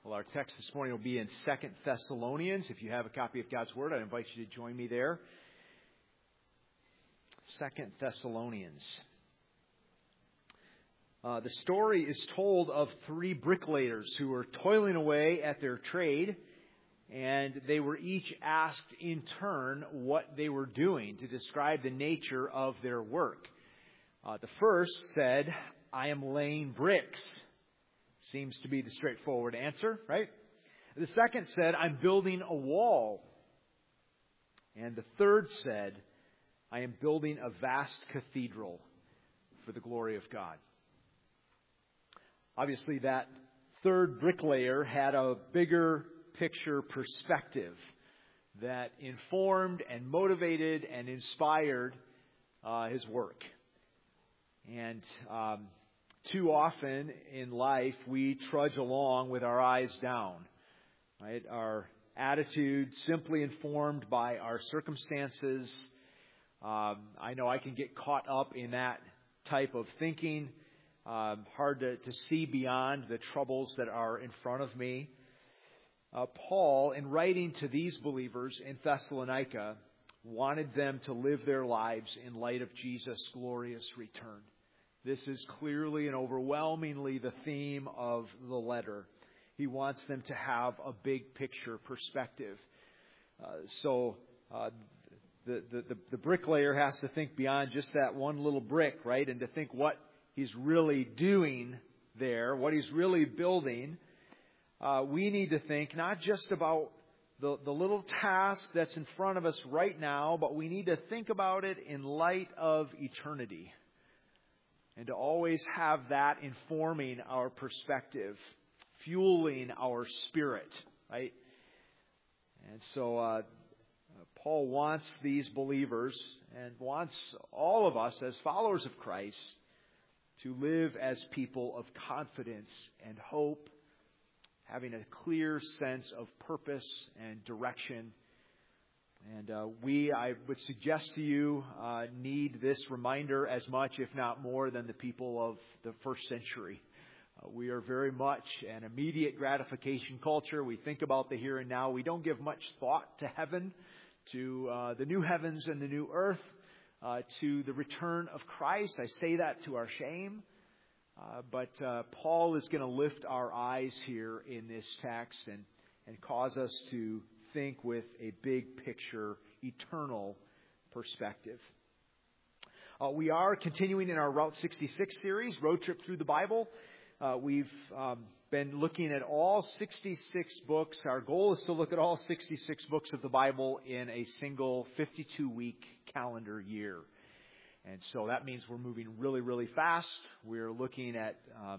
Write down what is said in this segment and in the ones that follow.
Well, our text this morning will be in 2 Thessalonians. If you have a copy of God's Word, I invite you to join me there. 2 Thessalonians. The story is told of three bricklayers who were toiling away at their trade, and they were each asked in turn what they were doing to describe the nature of their work. The first said, "I am laying bricks." Seems to be the straightforward answer, right? The second said, "I'm building a wall." And the third said, "I am building a vast cathedral for the glory of God." Obviously, that third bricklayer had a bigger picture perspective that informed and motivated and inspired his work. And too often in life, we trudge along with our eyes down, right? Our attitude simply informed by our circumstances. I know I can get caught up in that type of thinking. Hard to see beyond the troubles that are in front of me. Paul, in writing to these believers in Thessalonica, wanted them to live their lives in light of Jesus' glorious return. This is clearly and overwhelmingly the theme of the letter. He wants them to have a big picture perspective. So the bricklayer has to think beyond just that one little brick, right? And to think what he's really doing there, what he's really building. We need to think not just about the little task that's in front of us right now, but we need to think about it in light of eternity. And to always have that informing our perspective, fueling our spirit, right? And so Paul wants these believers and wants all of us as followers of Christ to live as people of confidence and hope, having a clear sense of purpose and direction. And I would suggest to you, need this reminder as much, if not more, than the people of the first century. We are very much an immediate gratification culture. We think about the here and now. We don't give much thought to heaven, to the new heavens and the new earth, to the return of Christ. I say that to our shame. But Paul is going to lift our eyes here in this text and cause us to think with a big picture, eternal perspective. We are continuing in our Route 66 series, Road Trip Through the Bible. We've been looking at all 66 books. Our goal is to look at all 66 books of the Bible in a single 52-week calendar year. And so that means we're moving really, really fast. We're looking at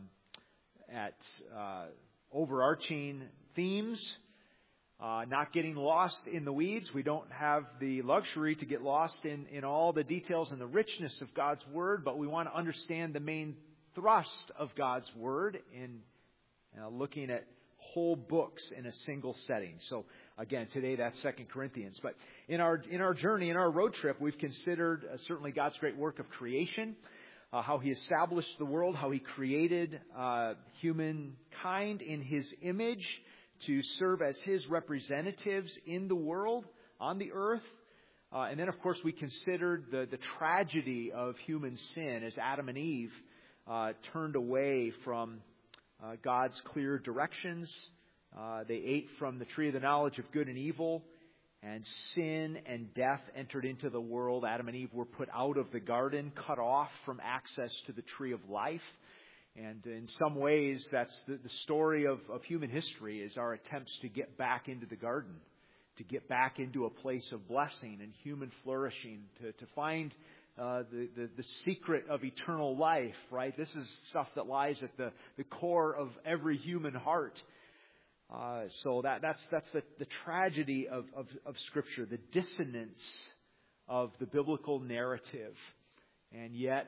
overarching themes, not getting lost in the weeds. We don't have the luxury to get lost in all the details and the richness of God's Word, but we want to understand the main thrust of God's Word in looking at whole books in a single setting. So again, today that's 2 Corinthians. But in our journey, in our road trip, we've considered certainly God's great work of creation, how He established the world, how He created humankind in His image to serve as His representatives in the world, on the earth. And then, of course, we considered the tragedy of human sin as Adam and Eve turned away from God's clear directions. They ate from the tree of the knowledge of good and evil, and sin and death entered into the world. Adam and Eve were put out of the garden, cut off from access to the tree of life. And in some ways, that's the story of human history, is our attempts to get back into the garden, to get back into a place of blessing and human flourishing, to find the secret of eternal life, right? This is stuff that lies at the core of every human heart. So that's the tragedy of Scripture, the dissonance of the biblical narrative. And yet,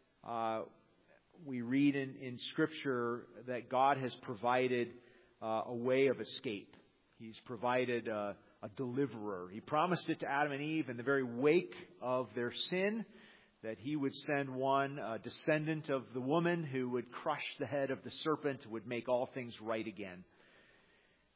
we read in Scripture that God has provided a way of escape. He's provided a deliverer. He promised it to Adam and Eve in the very wake of their sin, that He would send one, a descendant of the woman, who would crush the head of the serpent, would make all things right again.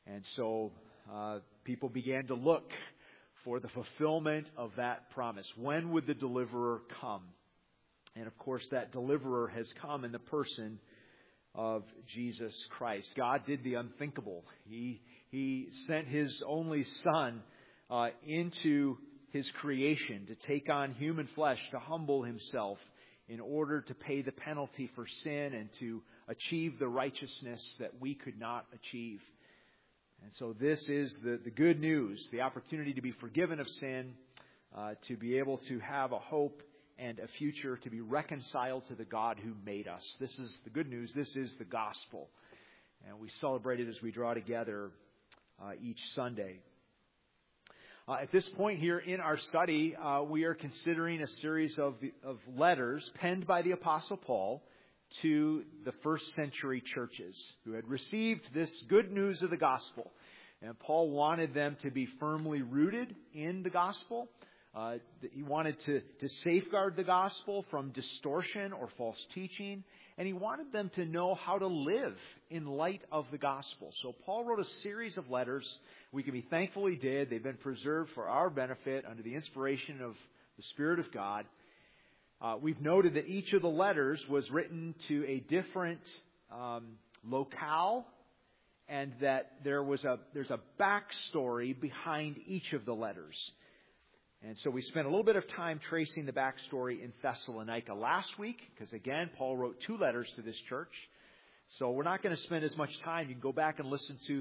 And so people began to look for the fulfillment of that promise. When would the deliverer come? And of course, that deliverer has come in the person of Jesus Christ. God did the unthinkable. He sent His only Son into His creation to take on human flesh, to humble Himself in order to pay the penalty for sin and to achieve the righteousness that we could not achieve. And so this is the good news, the opportunity to be forgiven of sin, to be able to have a hope and a future, to be reconciled to the God who made us. This is the good news. This is the gospel. And we celebrate it as we draw together each Sunday. At this point here in our study, we are considering a series of letters penned by the Apostle Paul to the first century churches who had received this good news of the gospel. And Paul wanted them to be firmly rooted in the gospel. He wanted to safeguard the gospel from distortion or false teaching. And he wanted them to know how to live in light of the gospel. So Paul wrote a series of letters. We can be thankful he did. They've been preserved for our benefit under the inspiration of the Spirit of God. We've noted that each of the letters was written to a different locale, and that there's a backstory behind each of the letters. And so we spent a little bit of time tracing the backstory in Thessalonica last week, because again, Paul wrote 2 letters to this church. So we're not going to spend as much time. You can go back and listen to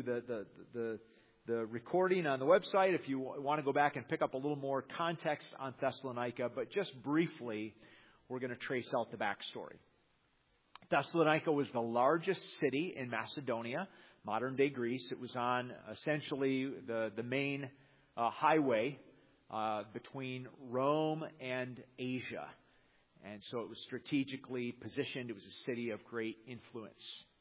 the recording on the website if you want to go back and pick up a little more context on Thessalonica. But just briefly, we're going to trace out the backstory. Thessalonica was the largest city in Macedonia, modern-day Greece. It was on essentially the main highway between Rome and Asia. And so it was strategically positioned. It was a city of great influence.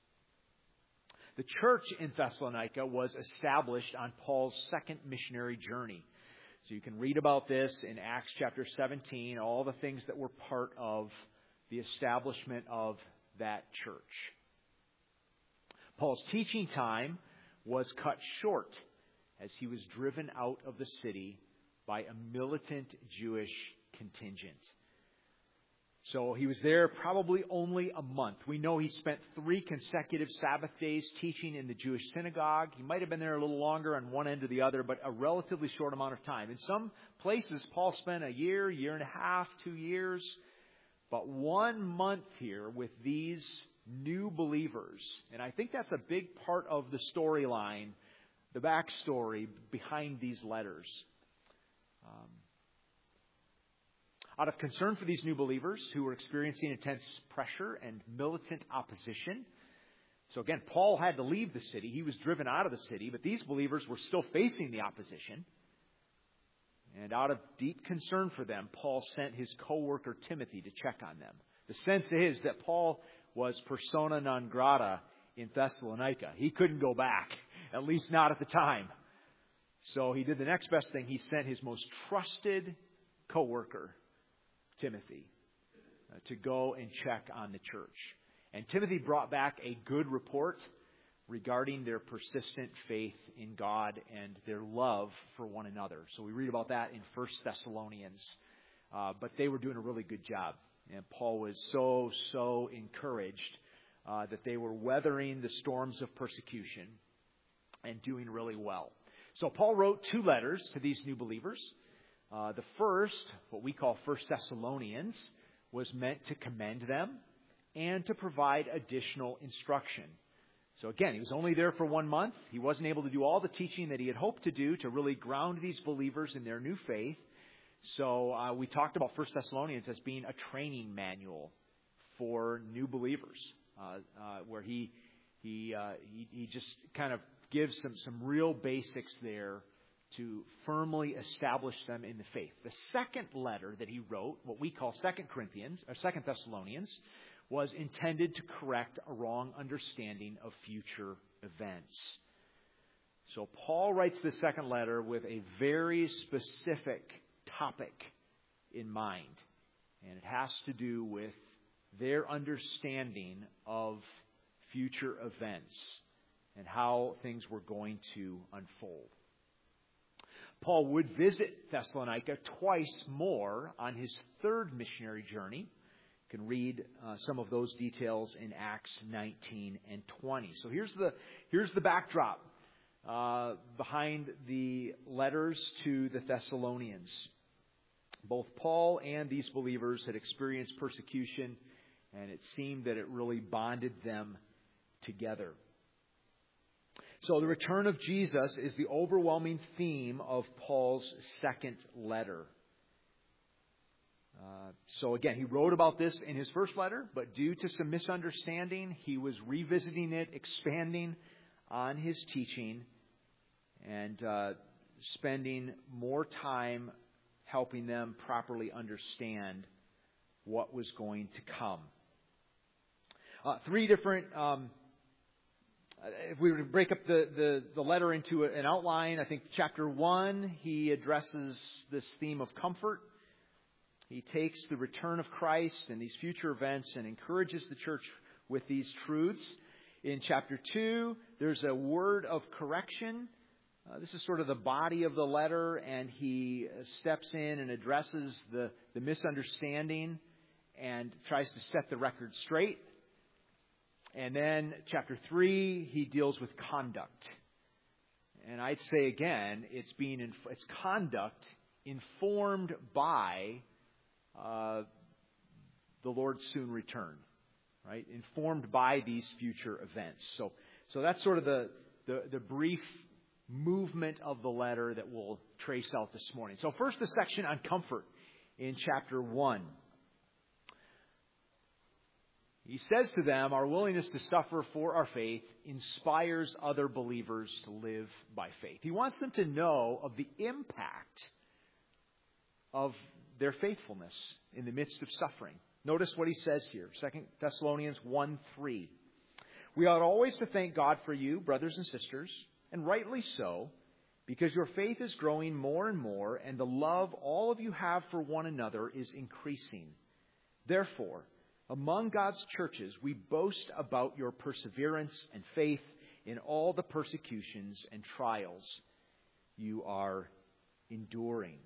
The church in Thessalonica was established on Paul's second missionary journey. So you can read about this in Acts chapter 17, all the things that were part of the establishment of that church. Paul's teaching time was cut short as he was driven out of the city by a militant Jewish contingent. So he was there probably only a month. We know he spent 3 consecutive Sabbath days teaching in the Jewish synagogue. He might have been there a little longer on one end or the other, but a relatively short amount of time. In some places, Paul spent a year and a half, 2 years. But 1 month here with these new believers. And I think that's a big part of the storyline, the backstory behind these letters. Out of concern for these new believers who were experiencing intense pressure and militant opposition. So again, Paul had to leave the city. He was driven out of the city, but these believers were still facing the opposition. And out of deep concern for them, Paul sent his co-worker Timothy to check on them. The sense is that Paul was persona non grata in Thessalonica. He couldn't go back, at least not at the time. So he did the next best thing. He sent his most trusted co-worker, Timothy, to go and check on the church. And Timothy brought back a good report regarding their persistent faith in God and their love for one another. So we read about that in 1 Thessalonians. But they were doing a really good job. And Paul was so encouraged that they were weathering the storms of persecution and doing really well. So Paul wrote 2 letters to these new believers. The first, what we call 1 Thessalonians, was meant to commend them and to provide additional instruction. So again, he was only there for 1 month. He wasn't able to do all the teaching that he had hoped to do to really ground these believers in their new faith. So we talked about 1 Thessalonians as being a training manual for new believers, where he just kind of gives some real basics there to firmly establish them in the faith. The second letter that he wrote, what we call 2 Thessalonians, was intended to correct a wrong understanding of future events. So Paul writes the second letter with a very specific topic in mind. And it has to do with their understanding of future events and how things were going to unfold. Paul would visit Thessalonica twice more on his third missionary journey. You can read some of those details in Acts 19 and 20. So here's the backdrop behind the letters to the Thessalonians. Both Paul and these believers had experienced persecution, and it seemed that it really bonded them together. So the return of Jesus is the overwhelming theme of Paul's second letter. So again, he wrote about this in his first letter, but due to some misunderstanding, he was revisiting it, expanding on his teaching, and spending more time helping them properly understand what was going to come. Three different... if we were to break up the letter into an outline, I think chapter 1, he addresses this theme of comfort. He takes the return of Christ and these future events and encourages the church with these truths. In chapter 2, there's a word of correction. This is sort of the body of the letter, and he steps in and addresses the misunderstanding and tries to set the record straight. And then chapter 3, he deals with conduct. And I'd say again, it's conduct informed by the Lord's soon return, right? Informed by these future events. So that's sort of the brief movement of the letter that we'll trace out this morning. So first, the section on comfort in chapter 1. He says to them, our willingness to suffer for our faith inspires other believers to live by faith. He wants them to know of the impact of their faithfulness in the midst of suffering. Notice what he says here, 2 Thessalonians 1:3. We ought always to thank God for you, brothers and sisters, and rightly so, because your faith is growing more and more, and the love all of you have for one another is increasing. Therefore, among God's churches, we boast about your perseverance and faith in all the persecutions and trials you are enduring.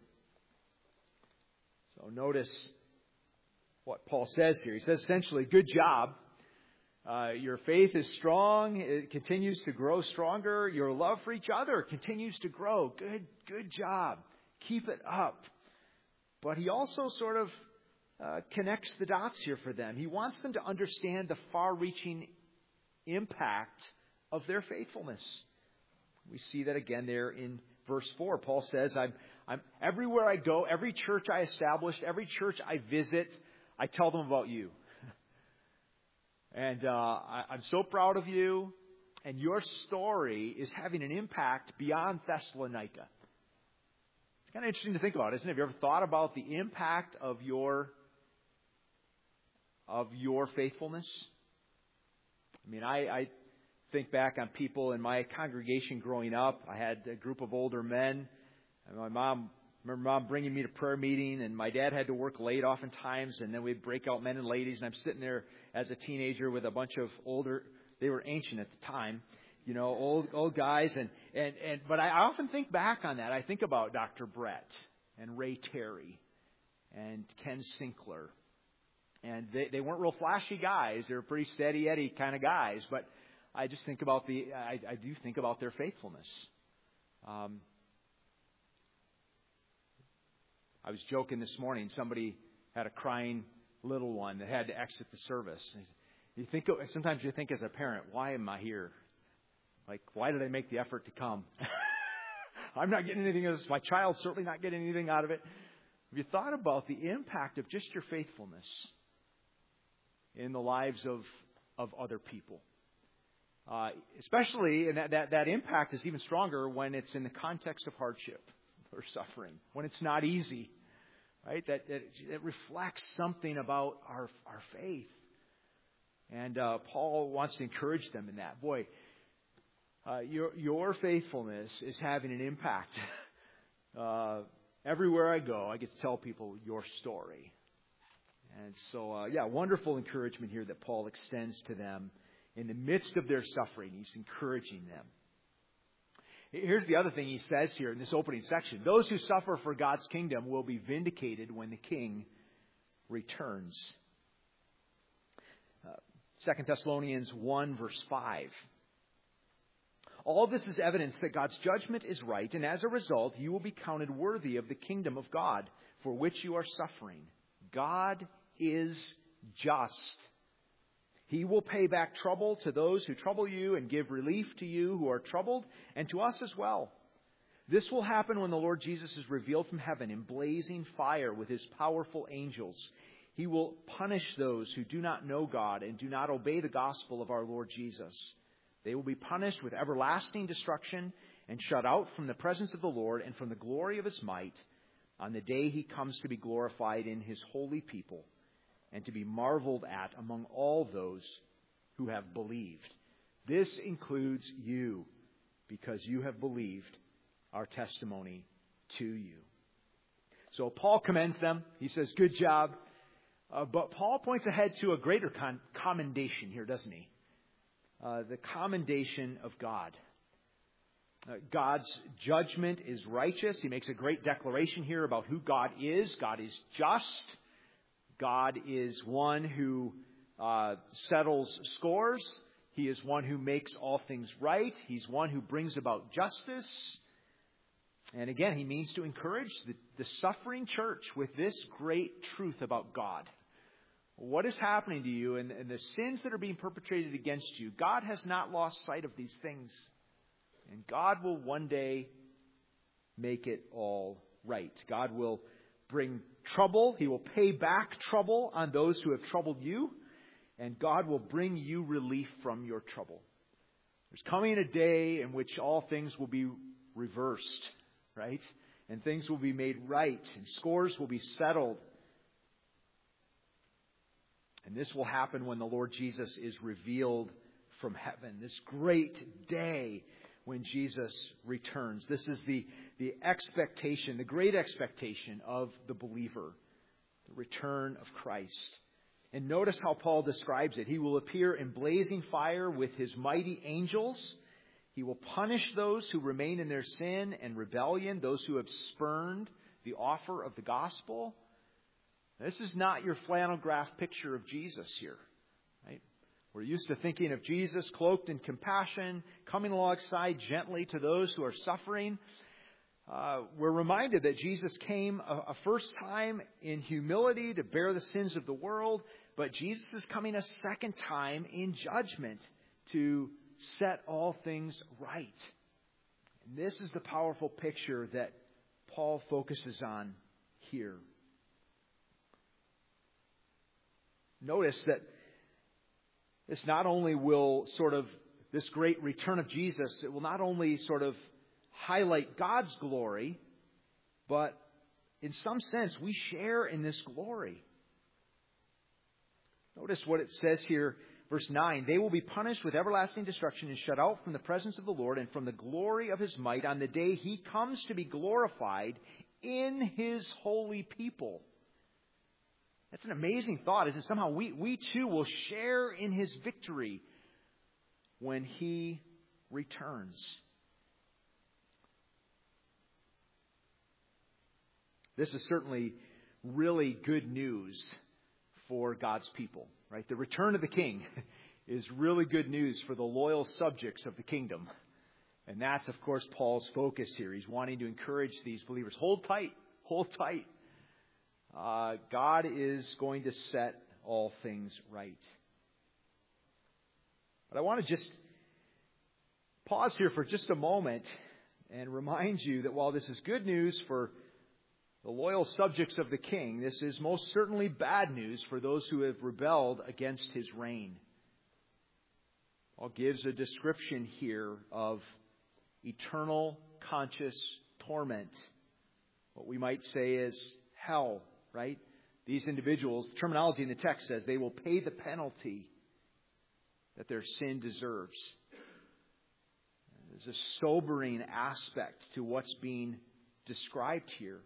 So notice what Paul says here. He says essentially, good job. Your faith is strong. It continues to grow stronger. Your love for each other continues to grow. Good job. Keep it up. But he also sort of connects the dots here for them. He wants them to understand the far-reaching impact of their faithfulness. We see that again there in verse 4. Paul says, I'm everywhere I go, every church I establish, every church I visit, I tell them about you. And I'm so proud of you, and your story is having an impact beyond Thessalonica. It's kind of interesting to think about, isn't it? Have you ever thought about the impact of your faithfulness? I mean, I think back on people in my congregation growing up. I had a group of older men. And remember Mom bringing me to prayer meeting, and my dad had to work late oftentimes, and then we'd break out men and ladies, and I'm sitting there as a teenager with a bunch of older, they were ancient at the time, old guys, but I often think back on that. I think about Dr. Brett and Ray Terry and Ken Sinkler. And they weren't real flashy guys. They were pretty steady Eddie kind of guys. But I just think about I do think about their faithfulness. I was joking this morning. Somebody had a crying little one that had to exit the service. Sometimes you think as a parent, why am I here? Like, why did I make the effort to come? I'm not getting anything out of this. My child's certainly not getting anything out of it. Have you thought about the impact of just your faithfulness in the lives of other people? Especially, and that impact is even stronger when it's in the context of hardship or suffering, when it's not easy, right? That it reflects something about our faith. And Paul wants to encourage them in that. Boy, your faithfulness is having an impact. Everywhere I go, I get to tell people your story. And so, wonderful encouragement here that Paul extends to them In the midst of their suffering, He's encouraging them. Here's the other thing He says here in this opening section. Those who suffer for God's kingdom will be vindicated when the King returns. 2 Thessalonians 1 verse 5. All this is evidence that God's judgment is right, and as a result, you will be counted worthy of the kingdom of God for which you are suffering. God is just. He will pay back trouble to those who trouble you and give relief to you who are troubled, and to us as well. This will happen when the Lord Jesus is revealed from heaven in blazing fire with His powerful angels. He will punish those who do not know God and do not obey the gospel of our Lord Jesus. They will be punished with everlasting destruction and shut out from the presence of the Lord and from the glory of His might on the day He comes to be glorified in His holy people and to be marveled at among all those who have believed. This includes you, because you have believed our testimony to you. So Paul commends them. He says, good job. But Paul points ahead to a greater commendation here, doesn't he? The commendation of God. God's judgment is righteous. He makes a great declaration here about who God is. God is just. God is one who settles scores. He is one who makes all things right. He's one who brings about justice. And again, he means to encourage the suffering church with this great truth about God. What is happening to you and the sins that are being perpetrated against you, God has not lost sight of these things. And God will one day make it all right. God will bring trouble. He will pay back trouble on those who have troubled you. And God will bring you relief from your trouble. There's coming a day in which all things will be reversed, right? And things will be made right. And scores will be settled. And this will happen when the Lord Jesus is revealed from heaven. This great day when Jesus returns. This is the expectation, the great expectation of the believer. The return of Christ. And notice how Paul describes it. He will appear in blazing fire with His mighty angels. He will punish those who remain in their sin and rebellion, those who have spurned the offer of the gospel. This is not your flannel graph picture of Jesus here, right? We're used to thinking of Jesus cloaked in compassion, coming alongside gently to those who are suffering. We're reminded that Jesus came a first time in humility to bear the sins of the world, but Jesus is coming a second time in judgment to set all things right. And this is the powerful picture that Paul focuses on here. Notice that this not only will this great return of Jesus, it will not only highlight God's glory, but in some sense we share in this glory. Notice what it says here, verse 9. They will be punished with everlasting destruction and shut out from the presence of the Lord and from the glory of His might on the day He comes to be glorified in His holy people. That's an amazing thought, isn't it? Somehow we too will share in His victory when He returns. This is certainly really good news for God's people, right? The return of the King is really good news for the loyal subjects of the kingdom. And that's, of course, Paul's focus here. He's wanting to encourage these believers. Hold tight. Hold tight. God is going to set all things right. But I want to just pause here for just a moment and remind you that while this is good news for the loyal subjects of the King, this is most certainly bad news for those who have rebelled against His reign. Paul gives a description here of eternal conscious torment. What we might say is hell, right? These individuals, the terminology in the text says they will pay the penalty that their sin deserves. There's a sobering aspect to what's being described here.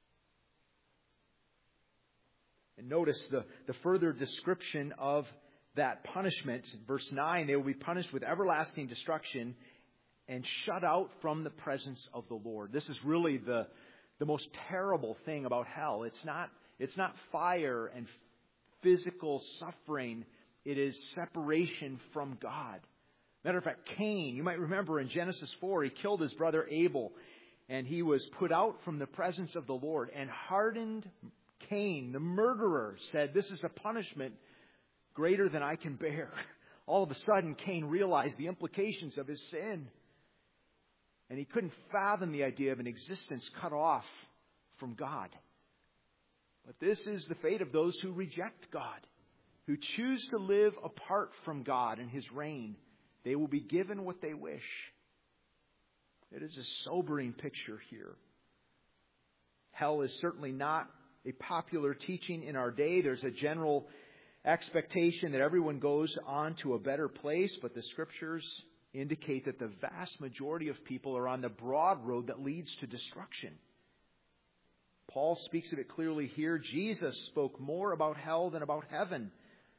And notice the further description of that punishment. Verse 9, they will be punished with everlasting destruction and shut out from the presence of the Lord. This is really the most terrible thing about hell. It's not fire and physical suffering. It is separation from God. Matter of fact, Cain, you might remember in Genesis 4, he killed his brother Abel, and he was put out from the presence of the Lord. And hardened Cain, the murderer, said, "This is a punishment greater than I can bear." All of a sudden, Cain realized the implications of his sin. And he couldn't fathom the idea of an existence cut off from God. But this is the fate of those who reject God, who choose to live apart from God and His reign. They will be given what they wish. It is a sobering picture here. Hell is certainly not a popular teaching in our day. There's a general expectation that everyone goes on to a better place, but the Scriptures indicate that the vast majority of people are on the broad road that leads to destruction. Paul speaks of it clearly here. Jesus spoke more about hell than about heaven.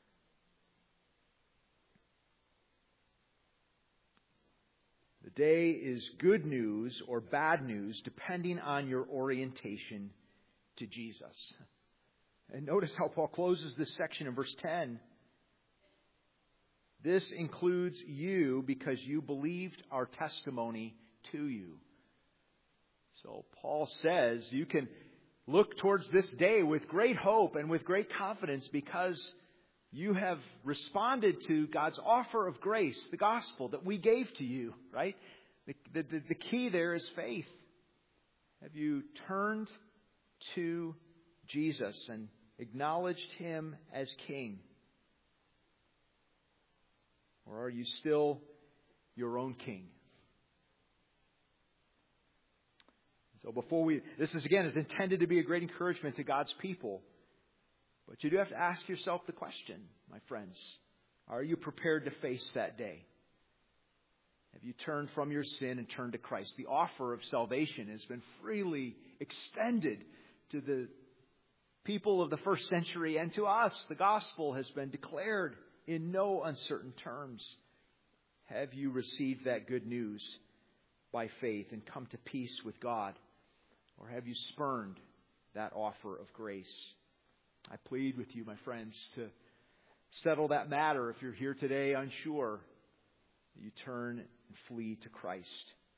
The day is good news or bad news depending on your orientation to Jesus. And notice how Paul closes this section in verse 10. This includes you because you believed our testimony to you. So Paul says you can look towards this day with great hope and with great confidence because you have responded to God's offer of grace, the gospel that we gave to you, right? The key there is faith. Have you turned to Jesus and acknowledged Him as King? Or are you still your own king? So this is intended to be a great encouragement to God's people. But you do have to ask yourself the question, my friends, are you prepared to face that day? Have you turned from your sin and turned to Christ? The offer of salvation has been freely extended to the people of the first century and to us. The gospel has been declared in no uncertain terms. Have you received that good news by faith and come to peace with God? Or have you spurned that offer of grace? I plead with you, my friends, to settle that matter. If you're here today unsure, you turn and flee to Christ.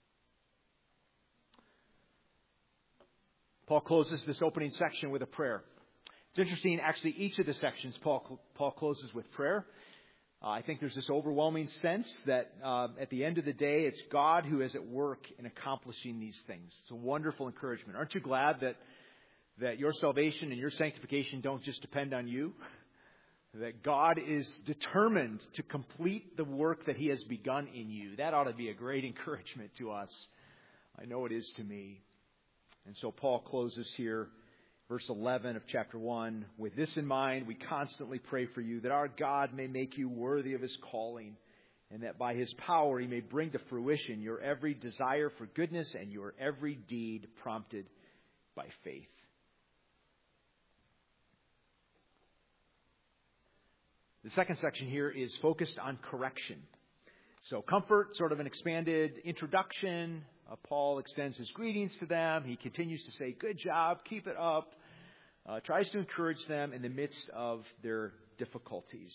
Paul closes this opening section with a prayer. It's interesting, actually, each of the sections Paul closes with prayer. I think there's this overwhelming sense that at the end of the day, it's God who is at work in accomplishing these things. It's a wonderful encouragement. Aren't you glad that your salvation and your sanctification don't just depend on you? That God is determined to complete the work that He has begun in you. That ought to be a great encouragement to us. I know it is to me. And so Paul closes here, verse 11 of chapter 1. With this in mind, we constantly pray for you, that our God may make you worthy of His calling, and that by His power He may bring to fruition your every desire for goodness and your every deed prompted by faith. The second section here is focused on correction. So comfort, sort of an expanded introduction. Paul extends his greetings to them. He continues to say, good job, keep it up. Tries to encourage them in the midst of their difficulties.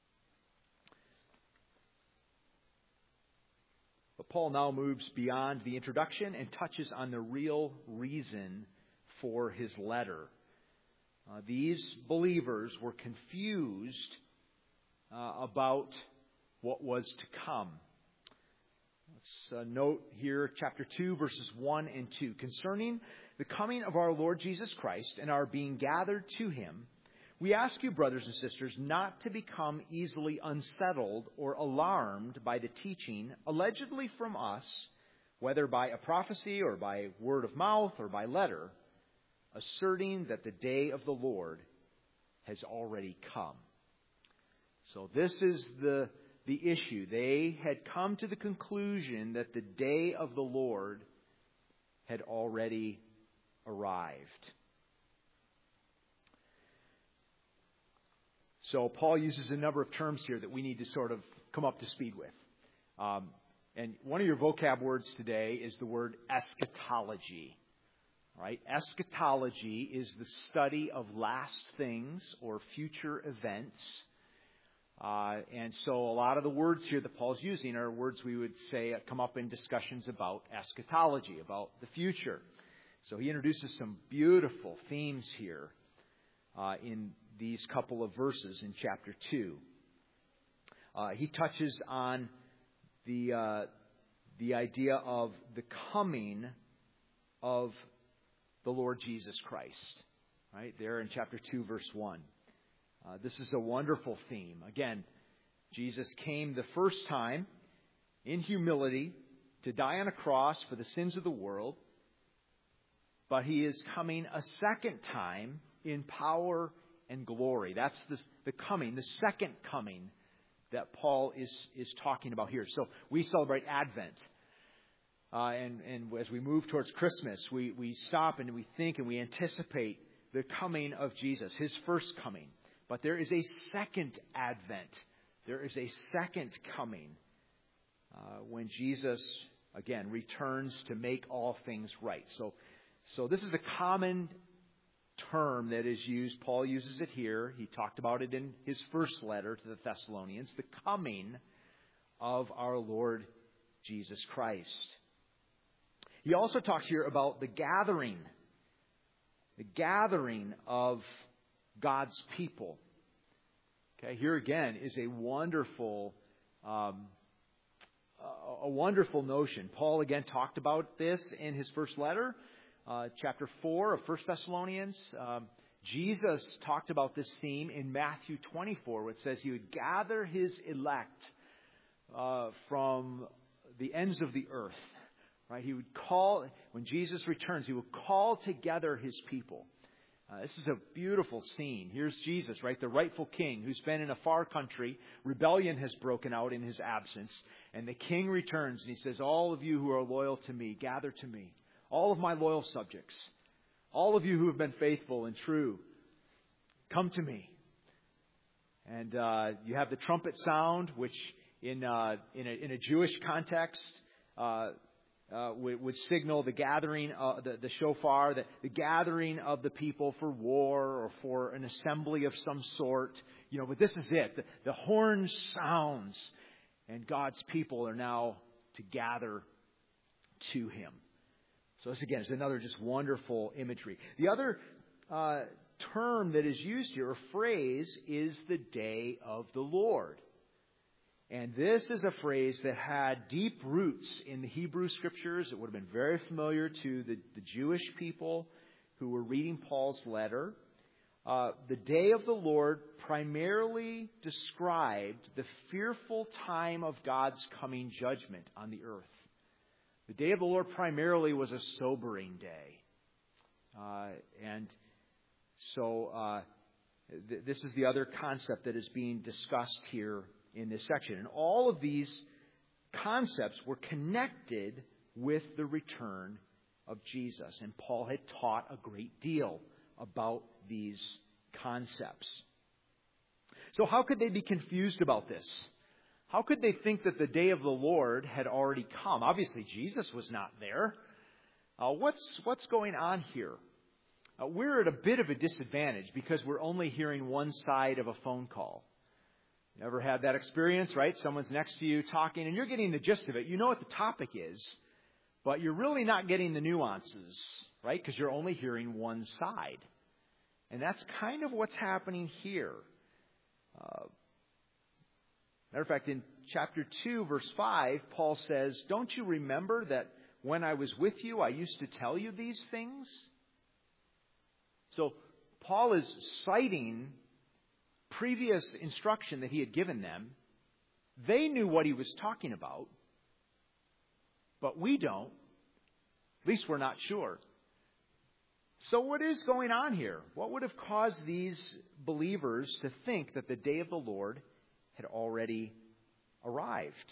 But Paul now moves beyond the introduction and touches on the real reason for his letter. These believers were confused about what was to come. Let's note here chapter 2, verses 1 and 2. Concerning the coming of our Lord Jesus Christ and our being gathered to Him, we ask you, brothers and sisters, not to become easily unsettled or alarmed by the teaching allegedly from us, whether by a prophecy or by word of mouth or by letter, asserting that the day of the Lord has already come. So this is the issue. They had come to the conclusion that the day of the Lord had already arrived. So Paul uses a number of terms here that we need to sort of come up to speed with. And one of your vocab words today is the word eschatology. Right? Eschatology is the study of last things or future events. And so a lot of the words here that Paul's using are words we would say come up in discussions about eschatology, about the future. So he introduces some beautiful themes here in these couple of verses in chapter 2. He touches on the idea of the coming of the Lord Jesus Christ, right there in chapter 2, verse 1. This is a wonderful theme. Again, Jesus came the first time in humility to die on a cross for the sins of the world, but he is coming a second time in power and glory. That's the coming, the second coming that Paul is talking about here. So we celebrate Advent. And as we move towards Christmas, we stop and we think and we anticipate the coming of Jesus, his first coming. But there is a second Advent. There is a second coming when Jesus, again, returns to make all things right. So this is a common term that is used. Paul uses it here. He talked about it in his first letter to the Thessalonians, the coming of our Lord Jesus Christ. He also talks here about the gathering of God's people. Okay, here again is a wonderful notion. Paul again talked about this in his first letter. Chapter 4 of 1 Thessalonians, Jesus talked about this theme in Matthew 24, where it says he would gather his elect from the ends of the earth. Right? He would call, when Jesus returns, he will call together his people. This is a beautiful scene. Here's Jesus, right, the rightful king who's been in a far country. Rebellion has broken out in his absence. And the king returns and he says, all of you who are loyal to me, gather to me. All of my loyal subjects, all of you who have been faithful and true, come to me. And you have the trumpet sound, which in a Jewish context would signal the gathering, the shofar, the gathering of the people for war or for an assembly of some sort. But this is it. The horn sounds, and God's people are now to gather to him. So this, again, is another just wonderful imagery. The other term that is used here, or phrase, is the day of the Lord. And this is a phrase that had deep roots in the Hebrew Scriptures. It would have been very familiar to the Jewish people who were reading Paul's letter. The day of the Lord primarily described the fearful time of God's coming judgment on the earth. The day of the Lord primarily was a sobering day. This is the other concept that is being discussed here in this section. And all of these concepts were connected with the return of Jesus. And Paul had taught a great deal about these concepts. So how could they be confused about this? How could they think that the day of the Lord had already come? Obviously, Jesus was not there. What's going on here? We're at a bit of a disadvantage because we're only hearing one side of a phone call. You ever had that experience, right? Someone's next to you talking, and you're getting the gist of it. You know what the topic is, but you're really not getting the nuances, right? Because you're only hearing one side. And that's kind of what's happening here. Matter of fact, in chapter 2, verse 5, Paul says, "Don't you remember that when I was with you, I used to tell you these things?" So Paul is citing previous instruction that he had given them. They knew what he was talking about, but we don't. At least we're not sure. So what is going on here? What would have caused these believers to think that the day of the Lord had already arrived?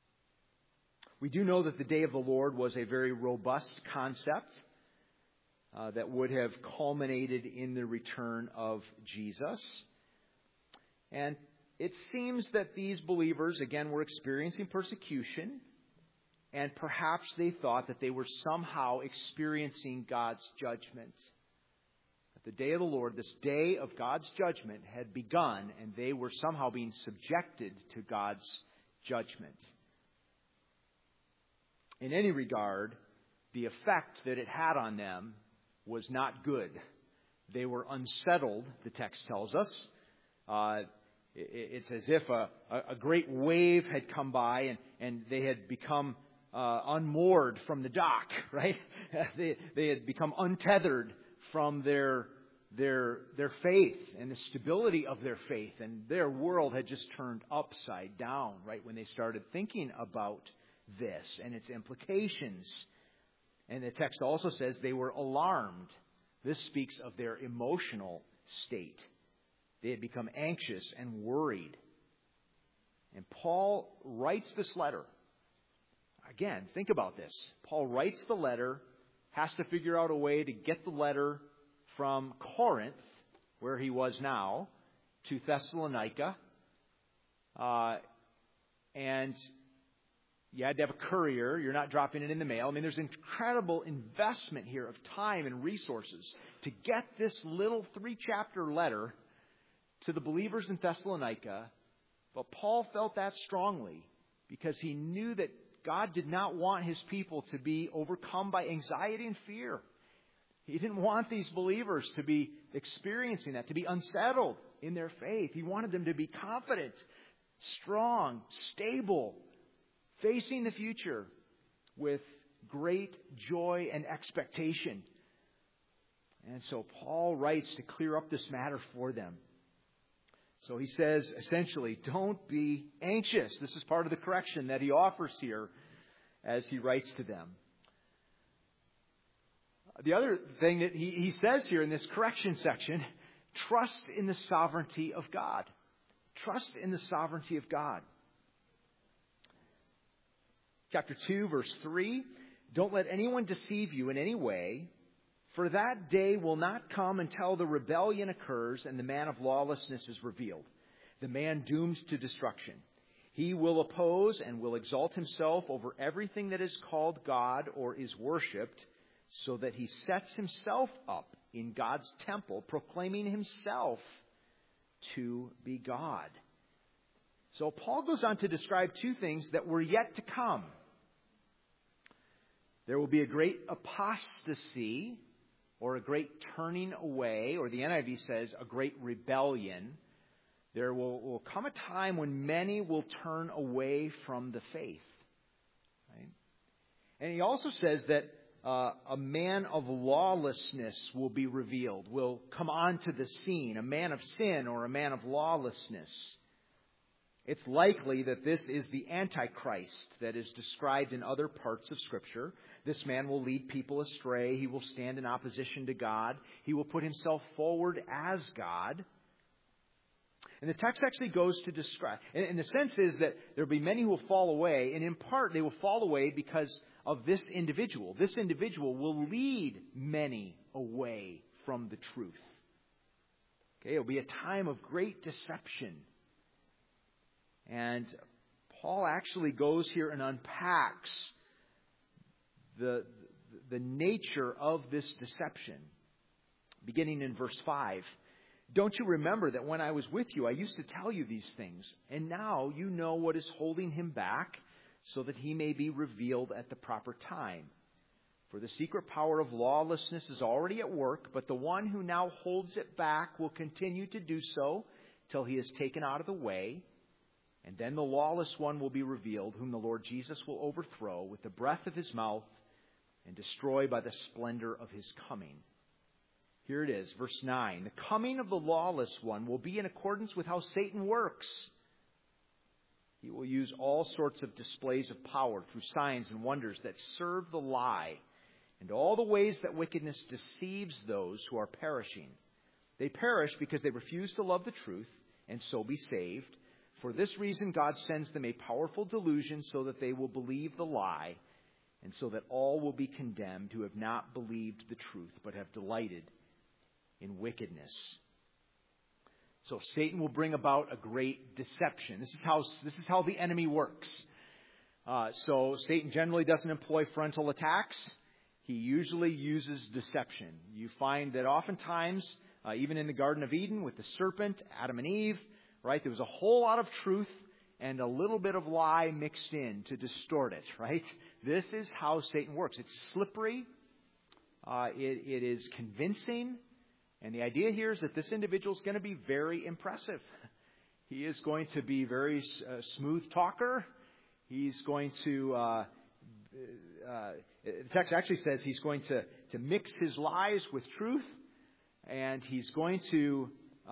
We do know that the day of the Lord was a very robust concept. that would have culminated in the return of Jesus. And it seems that these believers, again, were experiencing persecution, and perhaps they thought that they were somehow experiencing God's judgment. That the day of the Lord, this day of God's judgment, had begun, and they were somehow being subjected to God's judgment. In any regard, the effect that it had on them was not good. They were unsettled, the text tells us. It's as if a great wave had come by and they had become unmoored from the dock, right? They had become untethered from their faith and the stability of their faith. And their world had just turned upside down, right, when they started thinking about this and its implications. And the text also says they were alarmed. This speaks of their emotional state. They had become anxious and worried. And Paul writes this letter. Again, think about this. Paul writes the letter, has to figure out a way to get the letter from Corinth, where he was now, to Thessalonica. And you had to have a courier. You're not dropping it in the mail. I mean, there's incredible investment here of time and resources to get this little 3-chapter letter to the believers in Thessalonica. But Paul felt that strongly because he knew that God did not want his people to be overcome by anxiety and fear. He didn't want these believers to be experiencing that, to be unsettled in their faith. He wanted them to be confident, strong, stable, facing the future with great joy and expectation. And so Paul writes to clear up this matter for them. So he says, essentially, don't be anxious. This is part of the correction that he offers here as he writes to them. The other thing that he says here in this correction section, trust in the sovereignty of God. Trust in the sovereignty of God. Chapter 2, verse 3, don't let anyone deceive you in any way, for that day will not come until the rebellion occurs and the man of lawlessness is revealed, the man doomed to destruction. He will oppose and will exalt himself over everything that is called God or is worshipped, so that he sets himself up in God's temple, proclaiming himself to be God. So Paul goes on to describe two things that were yet to come. There will be a great apostasy, or a great turning away, or the NIV says a great rebellion. There will come a time when many will turn away from the faith. Right? And he also says that a man of lawlessness will be revealed, will come onto the scene, a man of sin or a man of lawlessness. It's likely that this is the Antichrist that is described in other parts of Scripture. This man will lead people astray. He will stand in opposition to God. He will put himself forward as God. And the text actually goes to describe, and the sense is that there will be many who will fall away, and in part they will fall away because of this individual. This individual will lead many away from the truth. Okay, it will be a time of great deception. And Paul actually goes here and unpacks the nature of this deception. Beginning in verse 5. Don't you remember that when I was with you, I used to tell you these things, and now you know what is holding him back, so that he may be revealed at the proper time. For the secret power of lawlessness is already at work, but the one who now holds it back will continue to do so till he is taken out of the way. And then the lawless one will be revealed, whom the Lord Jesus will overthrow with the breath of his mouth and destroy by the splendor of his coming. Here it is, verse 9. The coming of the lawless one will be in accordance with how Satan works. He will use all sorts of displays of power through signs and wonders that serve the lie, and all the ways that wickedness deceives those who are perishing. They perish because they refuse to love the truth and so be saved. For this reason, God sends them a powerful delusion so that they will believe the lie, and so that all will be condemned who have not believed the truth, but have delighted in wickedness. So Satan will bring about a great deception. This is how the enemy works. So Satan generally doesn't employ frontal attacks. He usually uses deception. You find that oftentimes, even in the Garden of Eden with the serpent, Adam and Eve, right, there was a whole lot of truth and a little bit of lie mixed in to distort it, right? This is how Satan works. It's slippery. It is convincing. And the idea here is that this individual is going to be very impressive. He is going to be very smooth talker. He's going to, the text actually says he's going to mix his lies with truth. And he's going to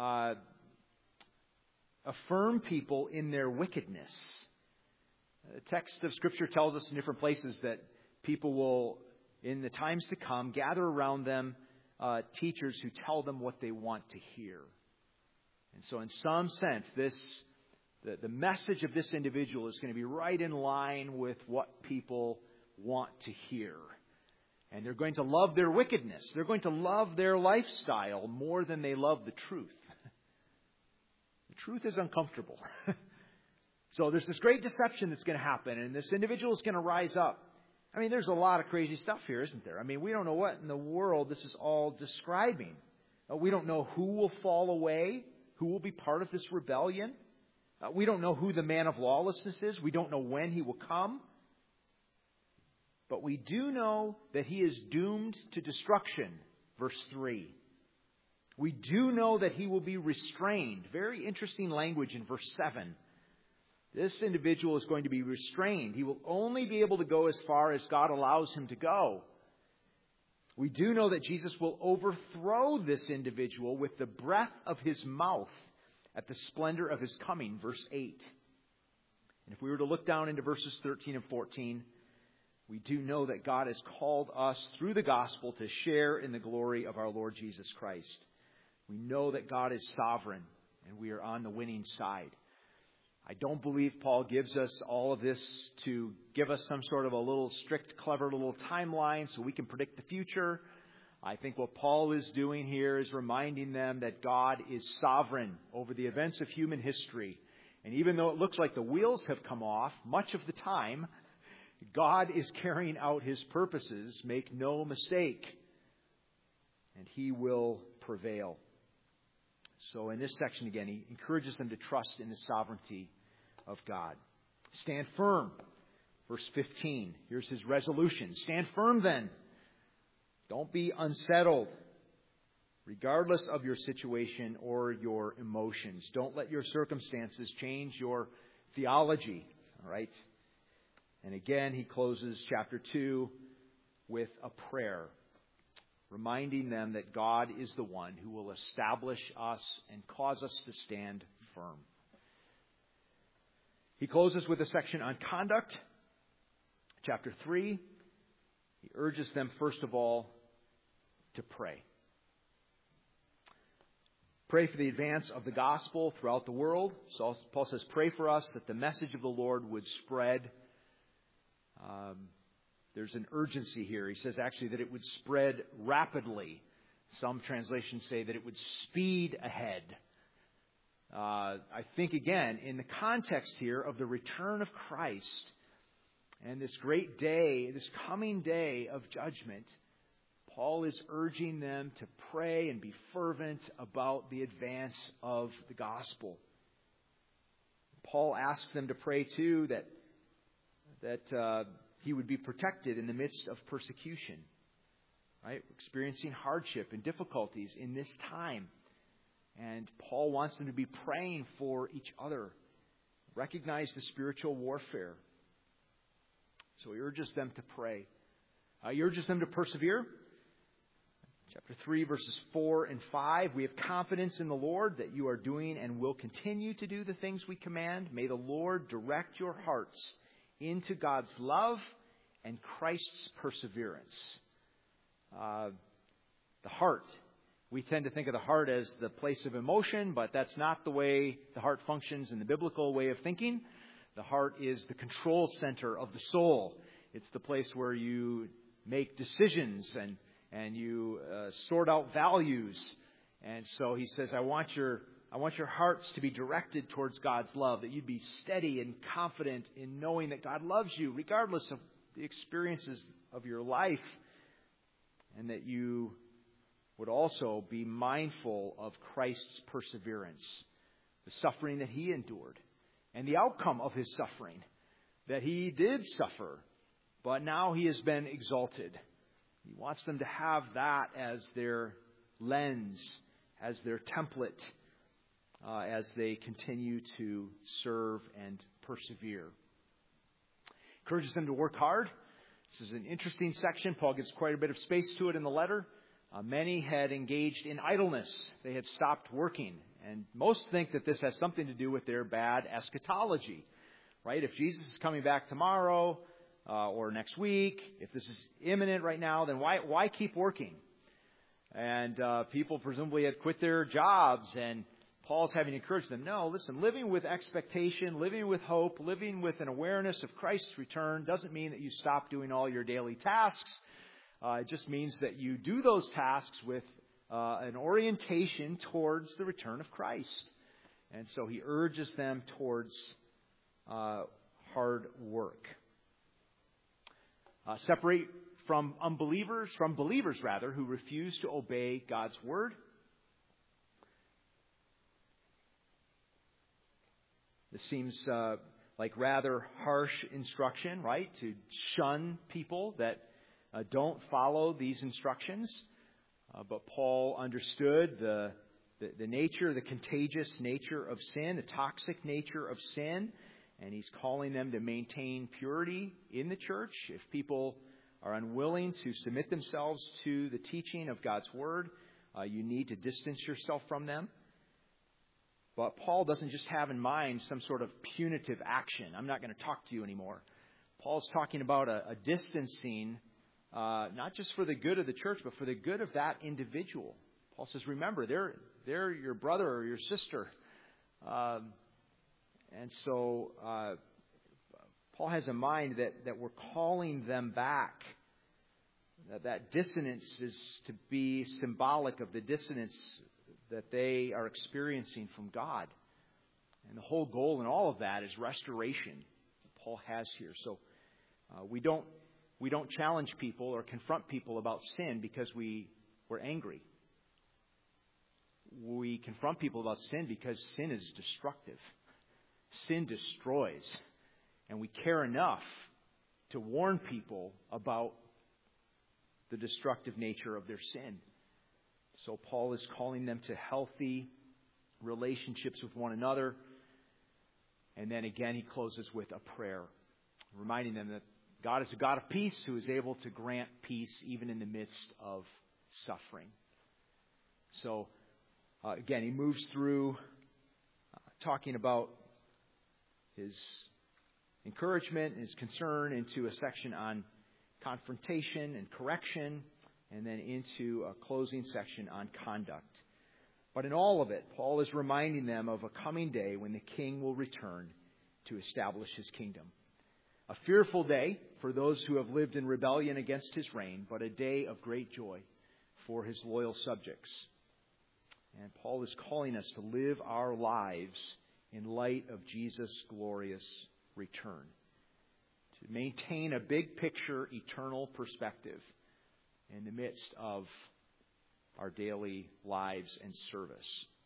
affirm people in their wickedness. The text of Scripture tells us in different places that people will, in the times to come, gather around them teachers who tell them what they want to hear. And so in some sense, the message of this individual is going to be right in line with what people want to hear. And they're going to love their wickedness. They're going to love their lifestyle more than they love the truth. The truth is uncomfortable. So there's this great deception that's going to happen, and this individual is going to rise up. I mean, there's a lot of crazy stuff here, isn't there? I mean, we don't know what in the world this is all describing. We don't know who will fall away, who will be part of this rebellion. We don't know who the man of lawlessness is. We don't know when he will come. But we do know that he is doomed to destruction, verse 3. We do know that he will be restrained. Very interesting language in verse 7. This individual is going to be restrained. He will only be able to go as far as God allows him to go. We do know that Jesus will overthrow this individual with the breath of his mouth at the splendor of his coming, verse 8. And if we were to look down into verses 13 and 14, we do know that God has called us through the gospel to share in the glory of our Lord Jesus Christ. We know that God is sovereign and we are on the winning side. I don't believe Paul gives us all of this to give us some sort of a little strict, clever little timeline so we can predict the future. I think what Paul is doing here is reminding them that God is sovereign over the events of human history. And even though it looks like the wheels have come off much of the time, God is carrying out his purposes. Make no mistake. And he will prevail. So in this section again, he encourages them to trust in the sovereignty of God. Stand firm. Verse 15. Here's his resolution. Stand firm then. Don't be unsettled, regardless of your situation or your emotions. Don't let your circumstances change your theology. All right? And again, he closes chapter 2 with a prayer, reminding them that God is the one who will establish us and cause us to stand firm. He closes with a section on conduct. Chapter 3, he urges them, first of all, to pray. Pray for the advance of the gospel throughout the world. So Paul says, pray for us that the message of the Lord would spread. There's an urgency here. He says actually that it would spread rapidly. Some translations say that it would speed ahead. I think, again, in the context here of the return of Christ and this great day, this coming day of judgment, Paul is urging them to pray and be fervent about the advance of the gospel. Paul asks them to pray, too, that he would be protected in the midst of persecution, right? Experiencing hardship and difficulties in this time. And Paul wants them to be praying for each other. Recognize the spiritual warfare. So he urges them to pray. He urges them to persevere. Chapter 3, verses 4 and 5. We have confidence in the Lord that you are doing and will continue to do the things we command. May the Lord direct your hearts into God's love and Christ's perseverance. The heart. We tend to think of the heart as the place of emotion, but that's not the way the heart functions in the biblical way of thinking. The heart is the control center of the soul. It's the place where you make decisions and you sort out values. And so he says, I want your hearts to be directed towards God's love, that you'd be steady and confident in knowing that God loves you regardless of the experiences of your life, and that you would also be mindful of Christ's perseverance, the suffering that he endured, and the outcome of his suffering, that he did suffer, but now he has been exalted. He wants them to have that as their lens, as their template, as they continue to serve and persevere. Encourages them to work hard. This is an interesting section. Paul gives quite a bit of space to it in the letter. Many had engaged in idleness. They had stopped working. And most think that this has something to do with their bad eschatology. Right? If Jesus is coming back tomorrow or next week, if this is imminent right now, then why keep working? And people presumably had quit their jobs, and Paul's having to encourage them, no, listen, living with expectation, living with hope, living with an awareness of Christ's return doesn't mean that you stop doing all your daily tasks. It just means that you do those tasks with an orientation towards the return of Christ. And so he urges them towards hard work. Separate from believers who refuse to obey God's word. This seems like rather harsh instruction, right? To shun people that don't follow these instructions. But Paul understood the nature, the contagious nature of sin, the toxic nature of sin. And he's calling them to maintain purity in the church. If people are unwilling to submit themselves to the teaching of God's word, you need to distance yourself from them. But Paul doesn't just have in mind some sort of punitive action. I'm not going to talk to you anymore. Paul's talking about a distancing, not just for the good of the church, but for the good of that individual. Paul says, remember, they're your brother or your sister. And so Paul has in mind that we're calling them back. That dissonance is to be symbolic of the dissonance that they are experiencing from God. And the whole goal in all of that is restoration that Paul has here. So we don't challenge people or confront people about sin because we're angry. We confront people about sin because sin is destructive. Sin destroys. And we care enough to warn people about the destructive nature of their sin. So Paul is calling them to healthy relationships with one another. And then again, he closes with a prayer, reminding them that God is a God of peace who is able to grant peace even in the midst of suffering. So again, he moves through talking about his encouragement and his concern into a section on confrontation and correction, and then into a closing section on conduct. But in all of it, Paul is reminding them of a coming day when the king will return to establish his kingdom. A fearful day for those who have lived in rebellion against his reign, but a day of great joy for his loyal subjects. And Paul is calling us to live our lives in light of Jesus' glorious return. To maintain a big picture, eternal perspective in the midst of our daily lives and service.